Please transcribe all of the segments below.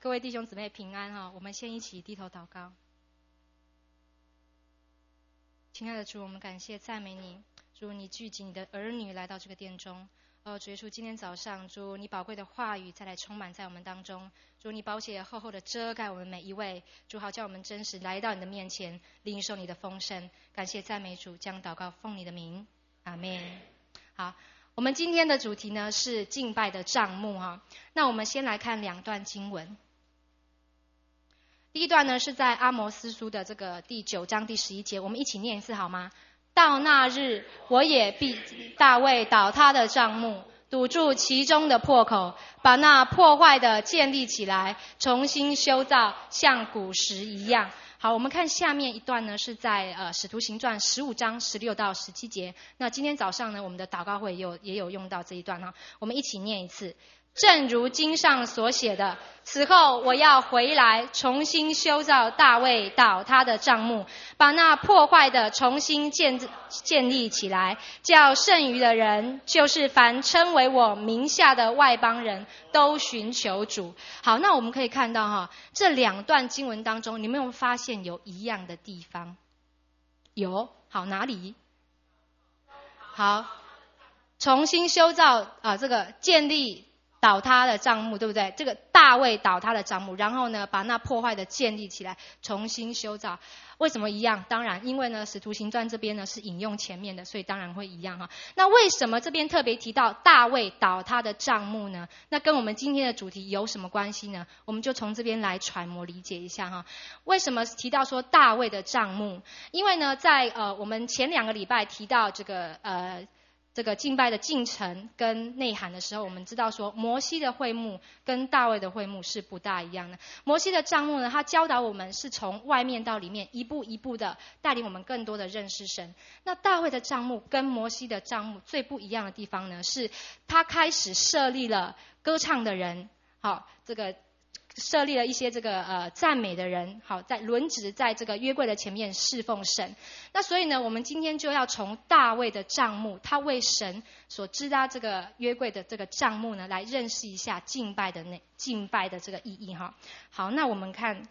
各位弟兄姊妹平安哈！我们先一起低头祷告。亲爱的主，我们感谢赞美你，主你聚集你的儿女来到这个殿中。主耶稣，今天早上主你宝贵的话语再来充满在我们当中，主你宝血厚厚的遮盖我们每一位，主好叫我们真实来到你的面前，领受你的丰盛。感谢赞美主，将祷告奉你的名，阿们。好，我们今天的主题呢是敬拜的帐幕哈。那我们先来看2段经文。第一段呢是在阿摩司书的这个第9章第11节，我们一起念一次好吗？到那日，我也必大卫倒他的帐幕，堵住其中的破口，把那破坏的建立起来，重新修造，像古时一样。好，我们看下面一段呢，是在使徒行传15章16到17节。那今天早上呢，我们的祷告会也有用到这一段哈，我们一起念一次。正如经上所写的，此后我要回来，重新修造大卫倒他的帐幕，把那破坏的重新建立起来，叫剩余的人，就是凡称为我名下的外邦人，都寻求主。好，那我们可以看到哈，这2段经文当中，你们有没有发现有一样的地方？有，好，哪里？好，重新修造这个建立倒塌的帐幕，对不对？这个大卫倒塌的帐幕，然后呢，把那破坏的建立起来，重新修造。为什么一样？当然，因为呢，使徒行传这边呢是引用前面的，所以当然会一样哈。那为什么这边特别提到大卫倒塌的帐幕呢？那跟我们今天的主题有什么关系呢？我们就从这边来揣摩理解一下哈。为什么提到说大卫的帐幕？因为呢，在我们前2个礼拜提到这个敬拜的进程跟内涵的时候，我们知道说摩西的会幕跟大卫的会幕是不大一样的。摩西的帐幕呢，他教导我们是从外面到里面一步一步的带领我们更多的认识神。那大卫的帐幕跟摩西的帐幕最不一样的地方呢，是他开始设立了歌唱的人，好，这个设立了一些这个赞美的人，好，在轮值在这个约柜的前面侍奉神。那所以呢，我们今天就要从大卫的帐幕，他为神所支搭这个约柜的这个帐幕呢，来认识一下敬拜的这个意义哈。好，那我们看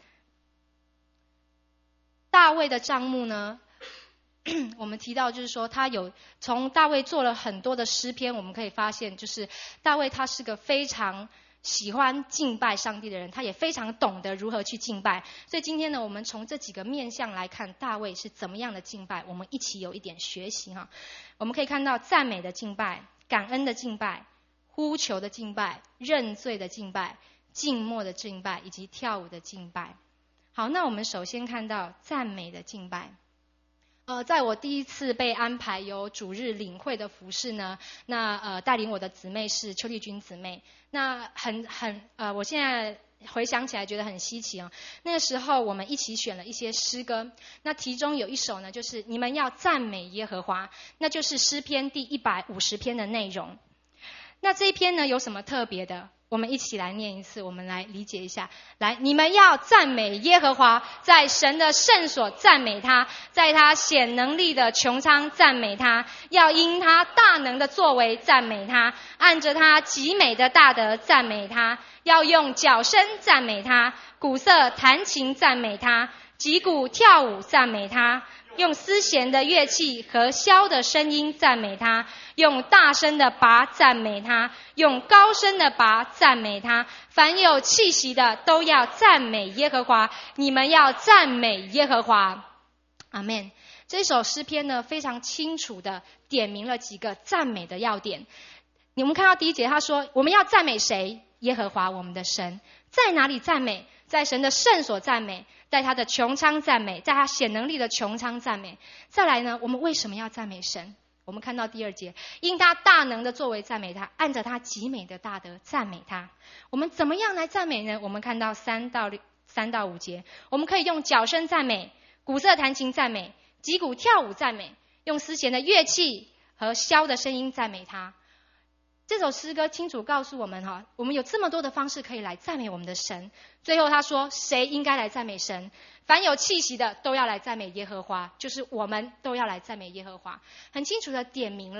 大卫的帐幕呢，我们提到就是说他有从大卫做了很多的诗篇，我们可以发现就是大卫他是个非常喜欢敬拜上帝的人，他也非常懂得如何去敬拜。所以今天呢，我们从这几个面向来看大卫是怎么样的敬拜，我们一起有一点学习哈。我们可以看到赞美的敬拜、感恩的敬拜、呼求的敬拜、认罪的敬拜、静默的敬拜以及跳舞的敬拜。好，那我们首先看到赞美的敬拜。在我第一次被安排由主日领会的服事呢，那带领我的姊妹是邱丽君姊妹。那我现在回想起来觉得很稀奇哦。那个时候我们一起选了一些诗歌，那其中有一首呢，就是你们要赞美耶和华，那就是诗篇第150篇的内容。那这一篇呢有什么特别的？我们一起来念一次，我们来理解一下。来，你们要赞美耶和华，在神的圣所赞美他，在他显能力的穹苍赞美他，要因他大能的作为赞美他，按着他极美的大德赞美他，要用角声赞美他，鼓瑟弹琴赞美他，击鼓跳舞赞美他，用丝弦的乐器和箫的声音赞美他，用大声的拔赞美他，用高声的拔赞美他，凡有气息的都要赞美耶和华，你们要赞美耶和华。阿们。这首诗篇呢，非常清楚的点明了几个赞美的要点。你们看到第1节，他说我们要赞美谁？耶和华我们的神。在哪里赞美？在神的圣所赞美，在他的穹苍赞美，在他显能力的穹苍赞美。再来呢，我们为什么要赞美神？我们看到第2节，因他大能的作为赞美他，按着他极美的大德赞美他。我们怎么样来赞美呢？我们看到3到5节，我们可以用角声赞美，鼓瑟弹琴赞美，击鼓跳舞赞美，用丝弦的乐器和箫的声音赞美他。这首诗歌清楚告诉我们哈，我们有这么多的方式可以来赞美我们的神。最后他说，谁应该来赞美神？凡有气息的都要来赞美耶和华，就是我们都要来赞美耶和华。很清楚的点明了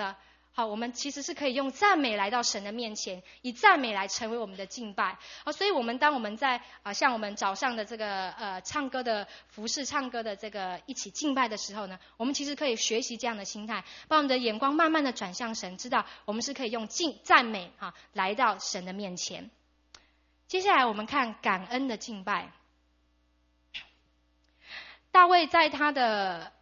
好，我们其实是可以用赞美来到神的面前，以赞美来成为我们的敬拜。所以当我们在像我们早上的这个唱歌的服侍、唱歌的这个一起敬拜的时候呢，我们其实可以学习这样的心态，把我们的眼光慢慢的转向神，知道我们是可以用赞美来到神的面前。接下来我们看感恩的敬拜。大卫在他的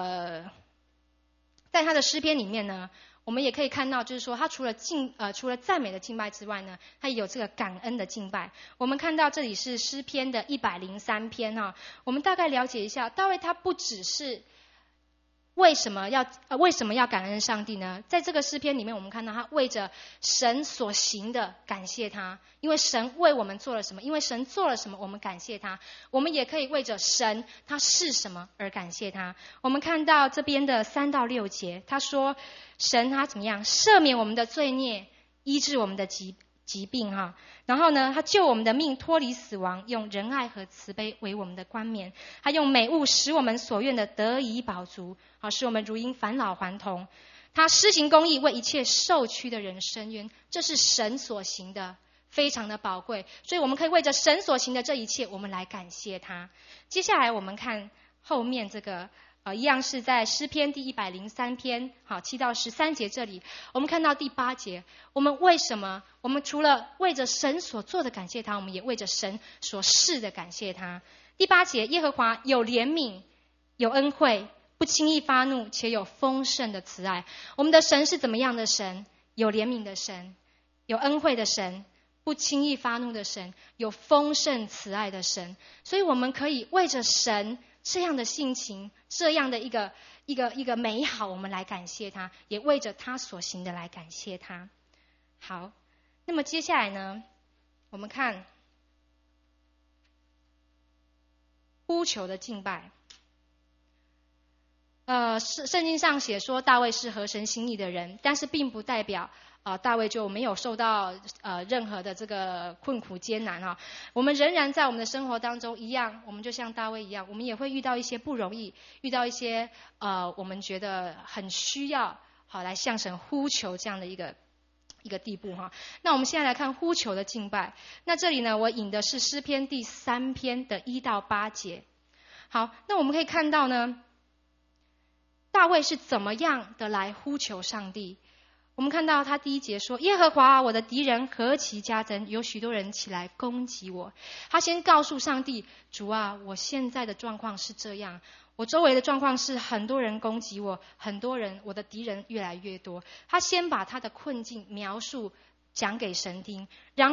诗篇里面呢，我们也可以看到，就是说他除了赞美的敬拜之外呢，他也有这个感恩的敬拜。我们看到这里是诗篇的103篇哈，我们大概了解一下，大卫他不只是为什么要感恩上帝呢？在这个诗篇里面，我们看到他为着神所行的感谢他，因为神为我们做了什么，因为神做了什么，我们感谢他。我们也可以为着神他是什么而感谢他。我们看到这边的3到6节，他说神他怎么样赦免我们的罪孽，医治我们的疾病哈，然后呢，他救我们的命脱离死亡，用仁爱和慈悲为我们的冠冕，他用美物使我们所愿的得以饱足，好使我们如因返老还童。他施行公义，为一切受屈的人伸冤，这是神所行的，非常的宝贵。所以我们可以为着神所行的这一切，我们来感谢他。接下来我们看后面这个一样是在诗篇第103篇7到13节，这里我们看到第8节，我们除了为着神所做的感谢他，我们也为着神所示的感谢他。第8节，耶和华有怜悯，有恩惠，不轻易发怒，且有丰盛的慈爱。我们的神是怎么样的神？有怜悯的神，有恩惠的神，不轻易发怒的神，有丰盛慈爱的神。所以我们可以为着神这样的性情，这样的一个美好，我们来感谢他，也为着他所行的来感谢他。好，那么接下来呢，我们看呼求的敬拜。圣经上写说大卫是合神心意的人，但是并不代表大卫就没有受到任何的这个困苦艰难哈。我们仍然在我们的生活当中一样，我们就像大卫一样，我们也会遇到一些不容易，遇到一些我们觉得很需要来向神呼求这样的一个地步哈。那我们现在来看呼求的敬拜。那这里呢，我引的是诗篇第3篇的1到8节。好，那我们可以看到呢，大卫是怎么样的来呼求上帝。我们看到他第1节说，耶和华我的敌人何其加增，有许多人起来攻击我。他先告诉上帝，主啊，我现在的状况是这样，我周围的状况是很多人攻击我，很多人，我的敌人越来越多。他先把他的困境描述讲给神听，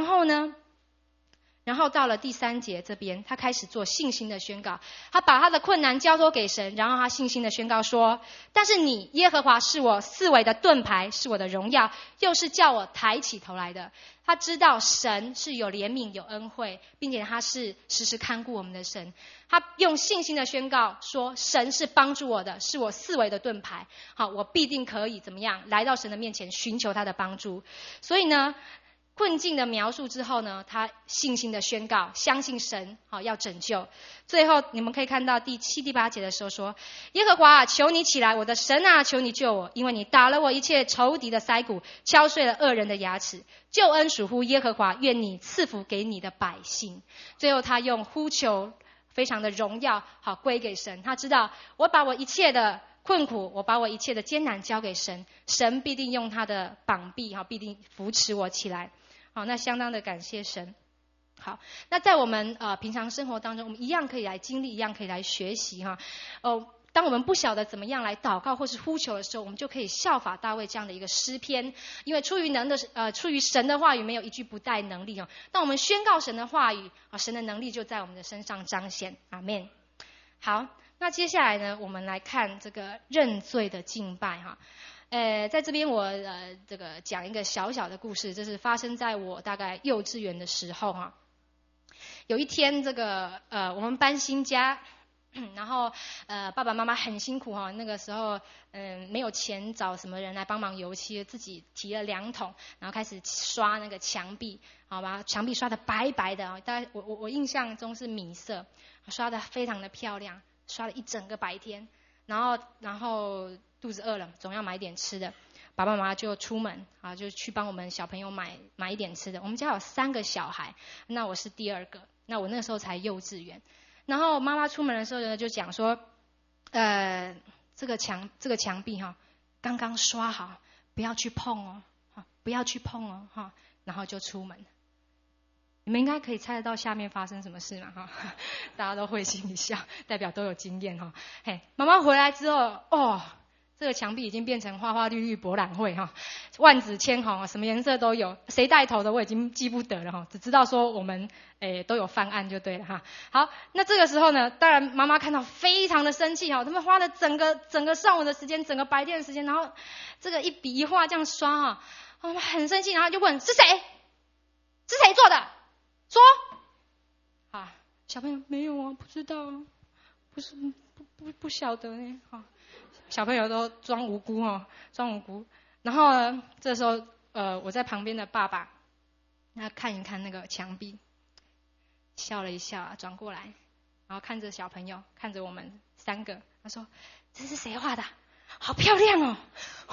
然后到了第3节这边，他开始做信心的宣告。他把他的困难交托给神，然后他信心的宣告说，但是你耶和华是我四围的盾牌，是我的荣耀，又是叫我抬起头来的。他知道神是有怜悯有恩惠，并且他是时时看顾我们的神。他用信心的宣告说，神是帮助我的，是我四围的盾牌，好，我必定可以怎么样来到神的面前寻求他的帮助。所以呢，困境的描述之后呢，他信心的宣告，相信神要拯救。最后你们可以看到第7、第8节的时候说，耶和华啊，求你起来，我的神啊，求你救我，因为你打了我一切仇敌的腮骨，敲碎了恶人的牙齿。救恩属乎耶和华，愿你赐福给你的百姓。最后他用呼求非常的荣耀归给神。他知道我把我一切的困苦，我把我一切的艰难交给神，神必定用他的膀臂必定扶持我起来。好，那相当的感谢神。好，那在我们平常生活当中，我们一样可以来经历，一样可以来学习哈。当我们不晓得怎么样来祷告或是呼求的时候，我们就可以效法大卫这样的一个诗篇，因为出于神的话语，没有一句不带能力哦。当我们宣告神的话语神的能力就在我们的身上彰显。阿们。好，那接下来呢，我们来看这个认罪的敬拜哈。在这边我这个讲一个小小的故事，这是发生在我大概幼稚园的时候哈。有一天这个我们搬新家，然后爸爸妈妈很辛苦哈，那个时候没有钱找什么人来帮忙油漆，自己提了2桶，然后开始刷那个墙壁，好吧，墙壁刷得白白的，大概我印象中是米色，刷得非常的漂亮，刷了一整个白天。然后肚子饿了，总要买点吃的， 爸爸妈妈就出门啊，就去帮我们小朋友买一点吃的。我们家有3个小孩，那我是第2个，那我那个时候才幼稚园。然后妈妈出门的时候呢，就讲说，这个墙壁哈，刚刚刷好，不要去碰哦，不要去碰哦，哈，然后就出门。你们应该可以猜得到下面发生什么事嘛，哈，大家都会心一笑，代表都有经验哈。嘿，妈妈回来之后，哦，这个墙壁已经变成花花绿绿博览会哈，万紫千红，什么颜色都有，谁带头的我已经记不得了哈，只知道说我们都有犯案就对了哈。好，那这个时候呢，当然妈妈看到非常的生气哈，他们花了整个上午的时间，整个白天的时间，然后这个一笔一画这样刷啊，妈妈很生气，然后就问是谁？是谁做的？说啊，小朋友没有啊，不知道啊，不晓得呢，哈，小朋友都装无辜哈，装无辜。然后呢，这时候我在旁边的爸爸，他看一看那个墙壁，笑了一笑啊，转过来，然后看着小朋友，看着我们3个，他说：“这是谁画的？好漂亮哦！”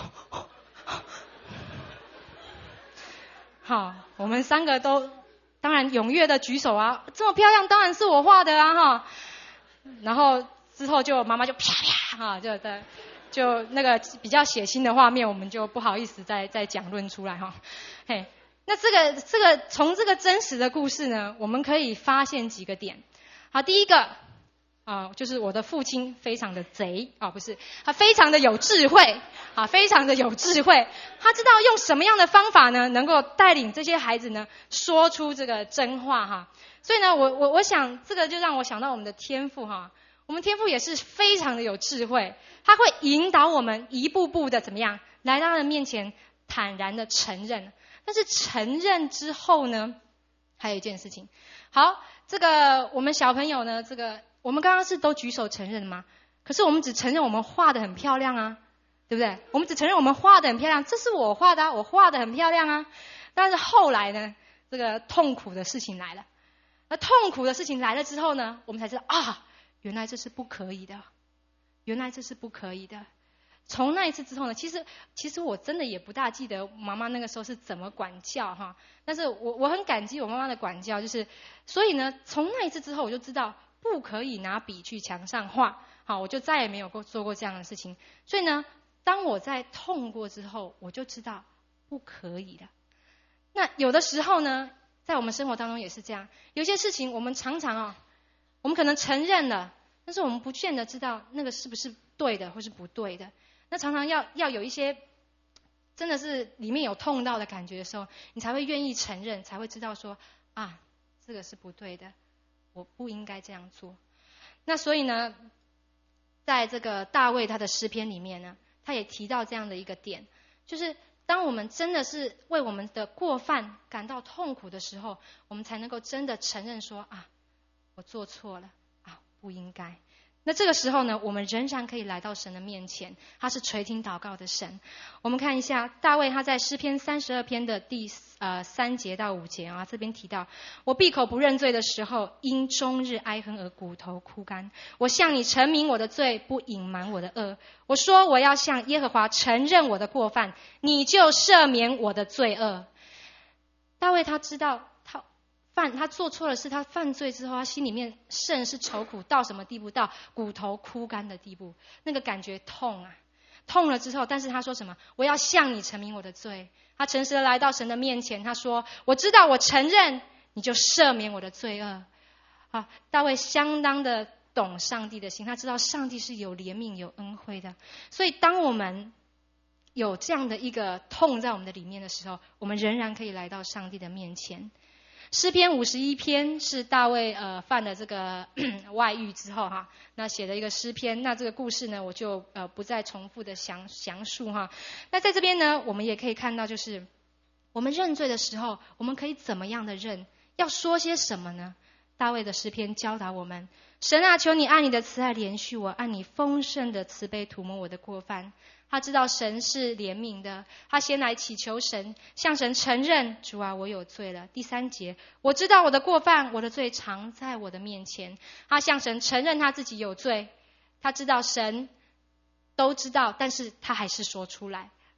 好，我们3个都。当然踊跃的举手啊，这么漂亮当然是我画的啊哈。然后之后就妈妈就啪啪哈，就那个比较血腥的画面，我们就不好意思再讲论出来哈。嘿，那这个从这个真实的故事呢，我们可以发现几个点。好，第一个就是我的父亲非常的贼啊，不是，他非常的有智慧啊，非常的有智慧。他知道用什么样的方法呢，能够带领这些孩子呢说出这个真话哈。所以呢，我想这个就让我想到我们的天父哈，我们天父也是非常的有智慧，他会引导我们一步步的怎么样来到他的面前，坦然的承认。但是承认之后呢，还有一件事情。好，这个我们小朋友呢，这个我们刚刚是都举手承认吗？可是我们只承认我们画得很漂亮啊，对不对？我们只承认我们画得很漂亮，这是我画的啊，我画得很漂亮啊。但是后来呢，这个痛苦的事情来了。而痛苦的事情来了之后呢，我们才知道啊，原来这是不可以的，原来这是不可以的。从那一次之后呢，其实我真的也不大记得妈妈那个时候是怎么管教哈，但是我很感激我妈妈的管教，就是所以呢，从那一次之后我就知道不可以拿笔去墙上画，好，我就再也没有做过这样的事情。所以呢，当我在痛过之后，我就知道不可以了。那有的时候呢，在我们生活当中也是这样，有些事情我们常常我们可能承认了，但是我们不见得知道那个是不是对的或是不对的。那常常要有一些真的是里面有痛到的感觉的时候，你才会愿意承认，才会知道说啊，这个是不对的，我不应该这样做。那所以呢，在这个大卫他的诗篇里面呢，他也提到这样的一个点，就是当我们真的是为我们的过犯感到痛苦的时候，我们才能够真的承认说啊，我做错了啊，不应该。那这个时候呢，我们仍然可以来到神的面前，他是垂听祷告的神。我们看一下大卫他在诗篇32篇的第3节到5节啊，这边提到：我闭口不认罪的时候，因终日哀哼而骨头枯干。我向你陈明我的罪，不隐瞒我的恶。我说我要向耶和华承认我的过犯，你就赦免我的罪恶。大卫他知道他做错了事，他犯罪之后，他心里面甚是愁苦，到什么地步？到骨头枯干的地步，那个感觉痛啊，痛了之后，但是他说什么？我要向你陈明我的罪。他诚实的来到神的面前，他说：我知道，我承认，你就赦免我的罪恶。啊，大卫相当的懂上帝的心，他知道上帝是有怜悯、有恩惠的。所以，当我们有这样的一个痛在我们的里面的时候，我们仍然可以来到上帝的面前。诗篇51篇是大卫犯了这个外遇之后哈，那写的一个诗篇。那这个故事呢，我就不再重复的详述哈。那在这边呢，我们也可以看到，就是我们认罪的时候，我们可以怎么样的认？要说些什么呢？大卫的诗篇教导我们：神啊，求你按你的慈爱怜恤我，按你丰盛的慈悲涂抹我的过犯。他知道神是怜悯的，他先来祈求神，向神承认：主啊，我有罪了。第3节，我知道我的过犯，我的罪常在我的面前。他向神承认他自己有罪，他知道神都知道，但是他还是说出来。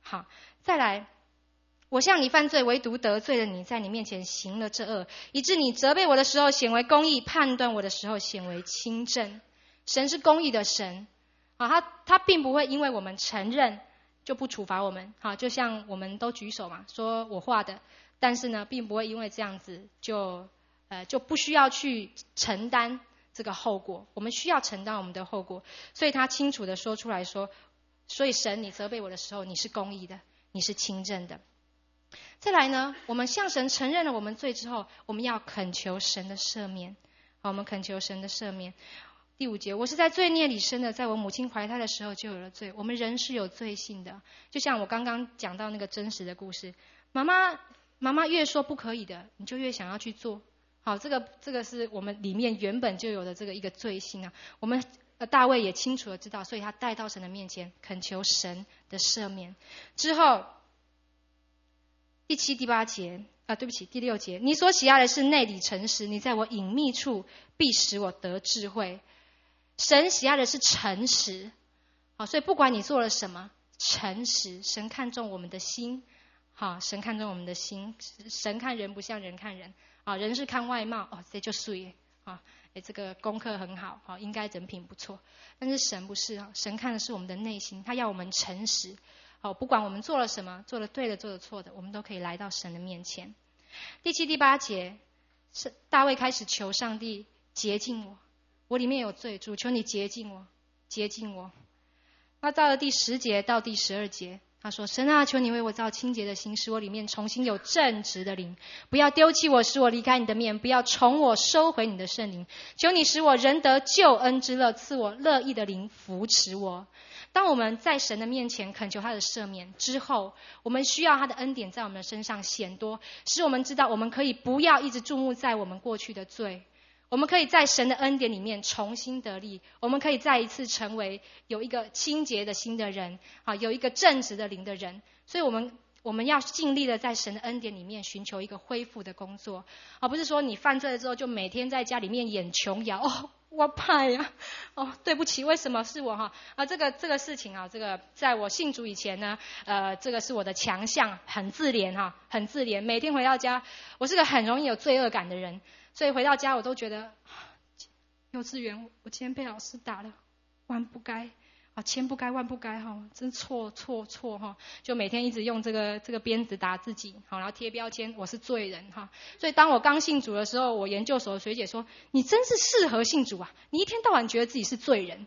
好，再来，我向你犯罪，唯独得罪了你，在你面前行了这恶，以致你责备我的时候显为公义，判断我的时候显为清正。神是公义的神，他并不会因为我们承认就不处罚我们。好，就像我们都举手嘛，说我画的，但是呢，并不会因为这样子就不需要去承担这个后果。我们需要承担我们的后果，所以他清楚的说出来说，所以神，你责备我的时候，你是公义的，你是清正的。再来呢，我们向神承认了我们罪之后，我们要恳求神的赦免。好，我们恳求神的赦免。第5节，我是在罪孽里生的，在我母亲怀胎的时候就有了罪。我们人是有罪性的，就像我刚刚讲到那个真实的故事，妈妈越说不可以的，你就越想要去做。好，这个是我们里面原本就有的这个一个罪性啊。我们大卫也清楚的知道，所以他带到神的面前，恳求神的赦免。之后第7、第8节对不起，第6节，你所喜爱的是内里诚实，你在我隐秘处必使我得智慧。神喜爱的是诚实，好，所以不管你做了什么，诚实，神看重我们的心。好，神看重我们的心，神看人不像人看人。人是看外貌，这就水这个功课很好，应该人品不错。但是神不是，神看的是我们的内心，他要我们诚实。不管我们做了什么，做了对的，做了错的，我们都可以来到神的面前。第7、第8节，大卫开始求上帝洁净我，我里面有罪，主求你洁净我，洁净我。那到了第10节到第12节，他说，神啊，求你为我造清洁的心，使我里面重新有正直的灵，不要丢弃我，使我离开你的面，不要从我收回你的圣灵。求你使我仍得救恩之乐，赐我乐意的灵扶持我。当我们在神的面前恳求他的赦免之后，我们需要他的恩典在我们的身上显多，使我们知道我们可以不要一直注目在我们过去的罪，我们可以在神的恩典里面重新得力，我们可以再一次成为有一个清洁的心的人，有一个正直的灵的人。所以我们要尽力的在神的恩典里面寻求一个恢复的工作，不是说你犯罪了之后就每天在家里面演琼瑶，我怕呀，对不起，为什么是我这个事情这个在我信主以前呢，这个是我的强项，很自怜很自怜。每天回到家，我是个很容易有罪恶感的人，所以回到家我都觉得，幼稚园我今天被老师打了，万不该千不该万不该真错，就每天一直用这个鞭子打自己，然后贴标签，我是罪人所以当我刚信主的时候，我研究所的学姐说，你真是适合信主啊，你一天到晚觉得自己是罪人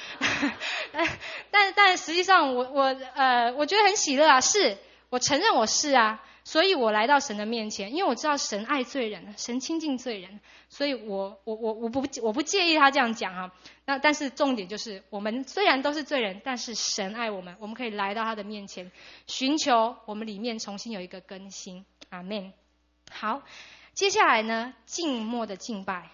但实际上我觉得很喜乐是我承认我是所以我来到神的面前，因为我知道神爱罪人，神亲近罪人，所以我不介意他这样讲那但是重点就是，我们虽然都是罪人，但是神爱我们，我们可以来到他的面前，寻求我们里面重新有一个更新。阿们。好，接下来呢，静默的敬拜。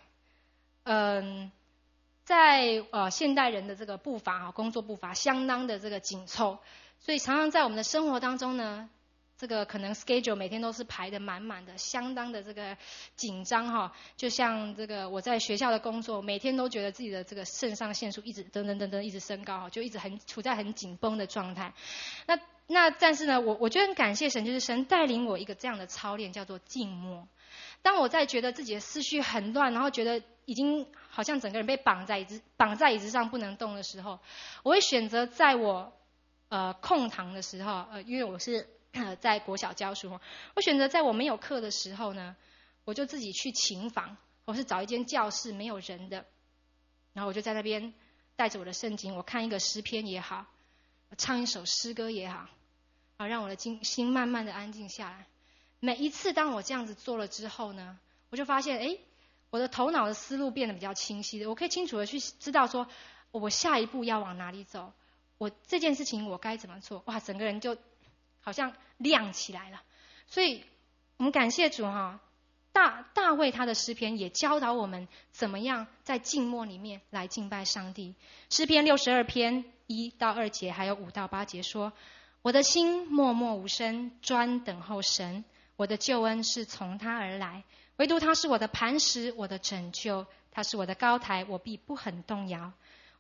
在现代人的这个步伐工作步伐相当的这个紧凑，所以常常在我们的生活当中呢，这个可能 schedule 每天都是排得满满的，相当的这个紧张就像这个我在学校的工作，每天都觉得自己的这个肾上腺素一直噔一直升高就一直处在很紧绷的状态。那但是呢，我觉得很感谢神，就是神带领我一个这样的操练，叫做静默。当我在觉得自己的思绪很乱，然后觉得已经好像整个人被绑在椅子上不能动的时候，我会选择在我空堂的时候，因为我是在国小教书，我选择在我没有课的时候呢，我就自己去琴房，我是找一间教室没有人的，然后我就在那边带着我的圣经，我看一个诗篇也好，我唱一首诗歌也好，让我的心慢慢的安静下来。每一次当我这样子做了之后呢，我就发现我的头脑的思路变得比较清晰的，我可以清楚的去知道说我下一步要往哪里走，我这件事情我该怎么做，整个人就好像亮起来了。所以我们感谢主大卫他的诗篇也教导我们怎么样在静默里面来敬拜上帝。诗篇62篇1到2节还有5到8节说，我的心默默无声，专等候神，我的救恩是从他而来，唯独他是我的磐石，我的拯救，他是我的高台，我必不很动摇。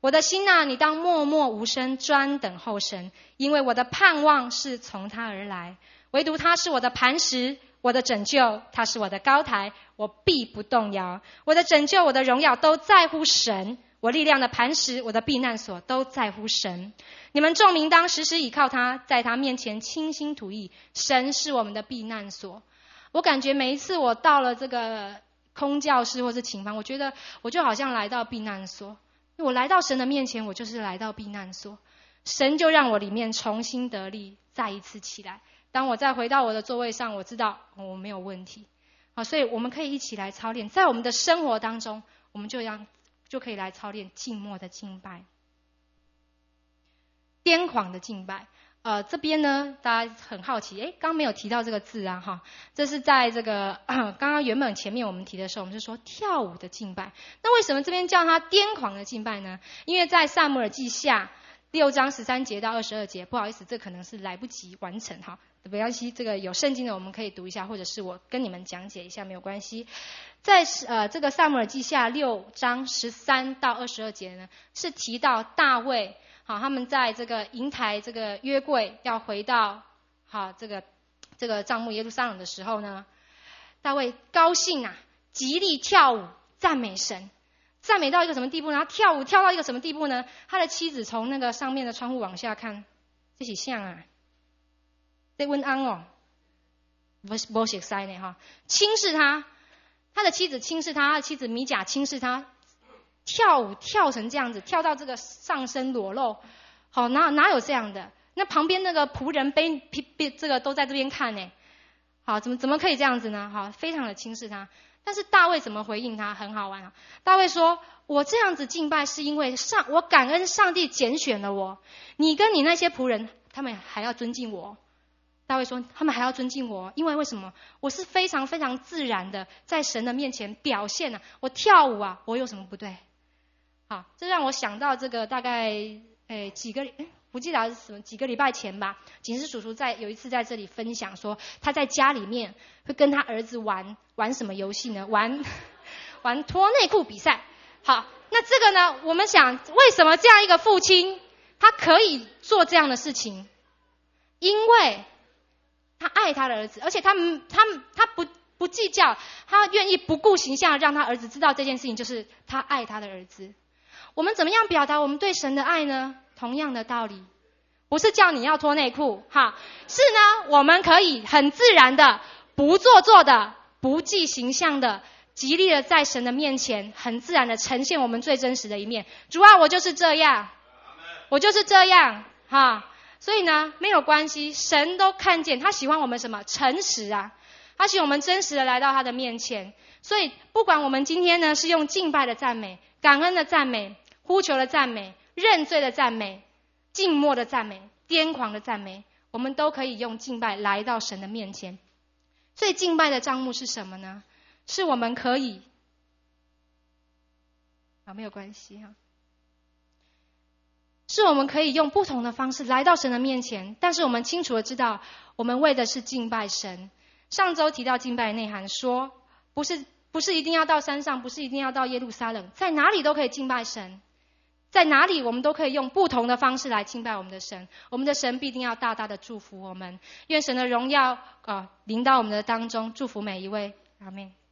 我的心啊，你当默默无声，专等候神，因为我的盼望是从他而来。唯独他是我的磐石，我的拯救，他是我的高台，我必不动摇。我的拯救，我的荣耀都在乎神，我力量的磐石，我的避难所都在乎神。你们众民当时时倚靠他，在他面前倾心吐意。神是我们的避难所。我感觉每一次我到了这个空教室或是琴房，我觉得我就好像来到避难所。我来到神的面前，我就是来到避难所。神就让我里面重新得力，再一次起来。当我再回到我的座位上，我知道我没有问题。好，所以我们可以一起来操练，在我们的生活当中，我们就可以来操练静默的敬拜。癫狂的敬拜，这边呢，大家很好奇，刚没有提到这个字啊，哈，这是在这个刚刚原本前面我们提的时候，我们是说跳舞的敬拜。那为什么这边叫它癫狂的敬拜呢？因为在撒母耳记下6章13节到22节，不好意思，这可能是来不及完成哈，没关系，这个有圣经的我们可以读一下，或者是我跟你们讲解一下，没有关系。在这个撒母耳记下6章13到22节呢，是提到大卫，好，他们在这个营台这个约柜要回到好这个帐幕耶路撒冷的时候呢，大卫高兴啊，极力跳舞赞美神。赞美到一个什么地步呢？他跳舞跳到一个什么地步呢？他的妻子从那个上面的窗户往下看，这是像啊，在温安哦，不熟悉呢哈，轻视他，他的妻子轻视他，他的妻子米甲轻视他，跳舞跳成这样子，跳到这个上身裸露，好，哪有这样的？那旁边那个仆人这个都在这边看呢，好，怎么可以这样子呢？好，非常的轻视他。但是大卫怎么回应他？很好玩啊！大卫说：“我这样子敬拜是因为我感恩上帝拣选了我，你跟你那些仆人，他们还要尊敬我。”大卫说：“他们还要尊敬我，因为为什么？我是非常非常自然的在神的面前表现啊，我跳舞啊，我有什么不对？”好，这让我想到这个大概不记得是什么几个礼拜前吧，景师叔叔有一次在这里分享说，他在家里面会跟他儿子玩什么游戏呢？玩脱内裤比赛。好，那这个呢，我们想为什么这样一个父亲他可以做这样的事情？因为他爱他的儿子，而且他不计较，他愿意不顾形象让他儿子知道这件事情，就是他爱他的儿子。我们怎么样表达我们对神的爱呢？同样的道理，不是叫你要脱内裤，哈，是呢，我们可以很自然的、不做作的、不计形象的、极力的在神的面前，很自然的呈现我们最真实的一面。主啊，我就是这样，我就是这样，哈。所以呢，没有关系，神都看见，他喜欢我们什么？诚实啊，他喜欢我们真实的来到他的面前。所以，不管我们今天呢是用敬拜的赞美、感恩的赞美、呼求的赞美、认罪的赞美、静默的赞美、癫狂的赞美，我们都可以用敬拜来到神的面前。所以敬拜的账目是什么呢？是我们可以没有关系哈，是我们可以用不同的方式来到神的面前，但是我们清楚的知道，我们为的是敬拜神。上周提到敬拜的内涵，说不是一定要到山上，不是一定要到耶路撒冷，在哪里都可以敬拜神。在哪里我们都可以用不同的方式来敬拜我们的神，我们的神必定要大大的祝福我们。愿神的荣耀临到我们的当中，祝福每一位，阿们。